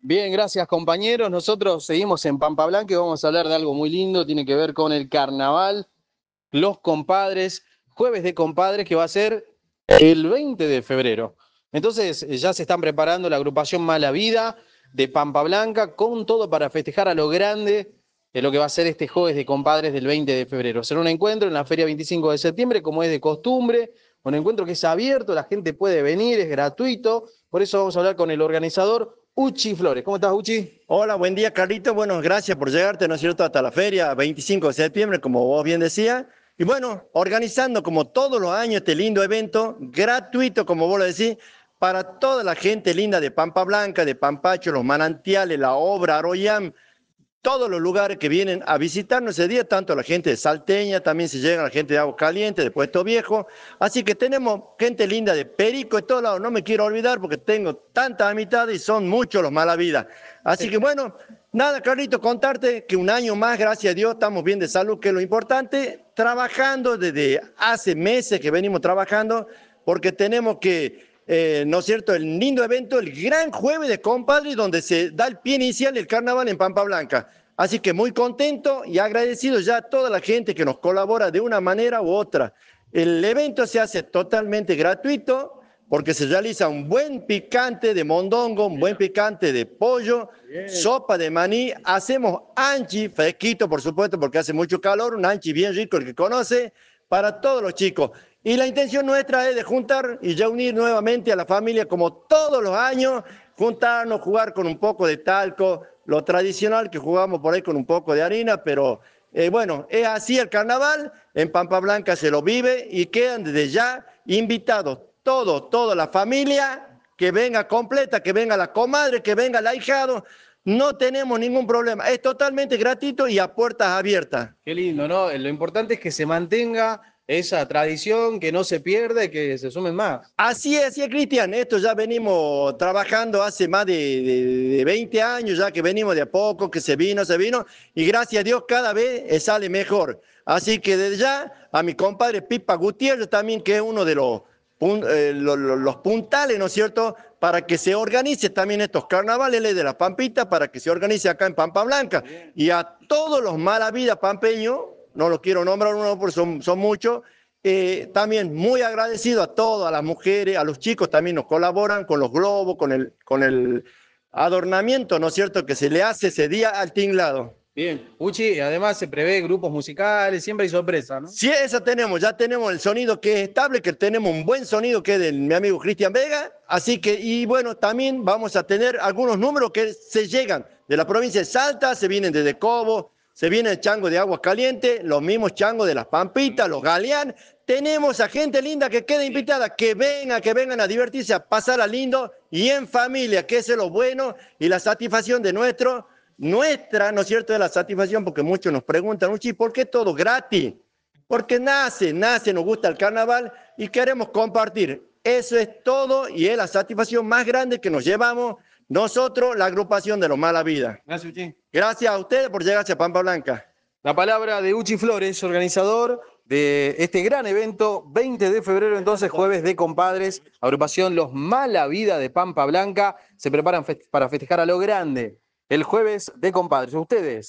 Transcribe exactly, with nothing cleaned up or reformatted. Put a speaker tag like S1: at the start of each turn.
S1: Bien, gracias compañeros. Nosotros seguimos en Pampa Blanca y vamos a hablar de algo muy lindo, tiene que ver con el carnaval, los compadres, jueves de compadres que va a ser el veinte de febrero. Entonces eh, ya se están preparando la agrupación Mala Vida de Pampa Blanca con todo para festejar a lo grande de lo que va a ser este jueves de compadres del veinte de febrero. Será un encuentro en la feria veinticinco de septiembre, como es de costumbre, un encuentro que es abierto, la gente puede venir, es gratuito. Por eso vamos a hablar con el organizador, Uchi Flores. ¿Cómo estás, Uchi?
S2: Hola, buen día, Carlito. Bueno, gracias por llegarte, ¿no es cierto?, hasta la feria, veinticinco de septiembre, como vos bien decías. Y bueno, organizando como todos los años este lindo evento, gratuito, como vos lo decís, para toda la gente linda de Pampa Blanca, de Pampacho, los manantiales, la obra, Aroyam, todos los lugares que vienen a visitarnos ese día, tanto la gente de Salteña, también se llega la gente de Agua Caliente, de Puesto Viejo. Así que tenemos gente linda de Perico de todos lados. No me quiero olvidar porque tengo tantas amistades y son muchos los mala vida. Así que bueno, nada, Carlito, contarte que un año más, gracias a Dios, estamos bien de salud, que es lo importante, trabajando desde hace meses que venimos trabajando, porque tenemos que eh, ¿no es cierto?, el lindo evento, el gran jueves de compadres, donde se da el pie inicial del carnaval en Pampa Blanca. Así que muy contento y agradecido ya a toda la gente que nos colabora de una manera u otra. El evento se hace totalmente gratuito porque se realiza un buen picante de mondongo, un buen picante de pollo, sopa de maní, hacemos anchi fresquito, por supuesto, porque hace mucho calor, un anchi bien rico, el que conoce, para todos los chicos. Y la intención nuestra es de juntar y ya unir nuevamente a la familia, como todos los años, juntarnos, jugar con un poco de talco, lo tradicional que jugamos por ahí con un poco de harina, pero eh, bueno, es así el carnaval, en Pampa Blanca se lo vive y quedan desde ya invitados todos, toda la familia, que venga completa, que venga la comadre, que venga el ahijado, no tenemos ningún problema, es totalmente gratuito y a puertas abiertas.
S1: Qué lindo, ¿no? Lo importante es que se mantenga esa tradición, que no se pierda y que se sumen más.
S2: Así es, así es, Cristian. Esto ya venimos trabajando hace más de, de, de veinte años, ya que venimos de a poco, que se vino, se vino, y gracias a Dios cada vez sale mejor. Así que desde ya a mi compadre Pipa Gutiérrez también, que es uno de los, eh, los, los puntales, ¿no es cierto?, para que se organice también estos carnavales de la Pampita, para que se organice acá en Pampa Blanca. Y a todos los mala vida pampeños, no los quiero nombrar uno porque son, son muchos. Eh, también muy agradecido a todas las mujeres, a los chicos también nos colaboran con los globos, con el, con el adornamiento, ¿no es cierto?, que se le hace ese día al tinglado.
S1: Bien, Uchi, además se prevé grupos musicales, siempre hay sorpresa, ¿no?
S2: Sí, esa tenemos, ya tenemos el sonido que es estable, que tenemos un buen sonido que es de mi amigo Cristian Vega, así que, y bueno, también vamos a tener algunos números que se llegan de la provincia de Salta, se vienen desde Cobo, se viene el chango de Agua Caliente, los mismos changos de las Pampitas, los Galeán. Tenemos a gente linda que queda invitada, que venga, que vengan a divertirse, a pasarla lindo y en familia, que eso es lo bueno y la satisfacción de nuestro, nuestra, ¿no es cierto?, de la satisfacción, porque muchos nos preguntan, Uchi, ¿por qué todo gratis? Porque nace, nace, nos gusta el carnaval y queremos compartir. Eso es todo y es la satisfacción más grande que nos llevamos nosotros, la agrupación de los Mala Vida.
S1: Gracias, Uchi.
S2: Gracias a ustedes por llegar a Pampa Blanca.
S1: La palabra de Uchi Flores, organizador de este gran evento, veinte de febrero, entonces jueves de compadres, agrupación Los Mala Vida de Pampa Blanca, se preparan fest- para festejar a lo grande el jueves de compadres. Ustedes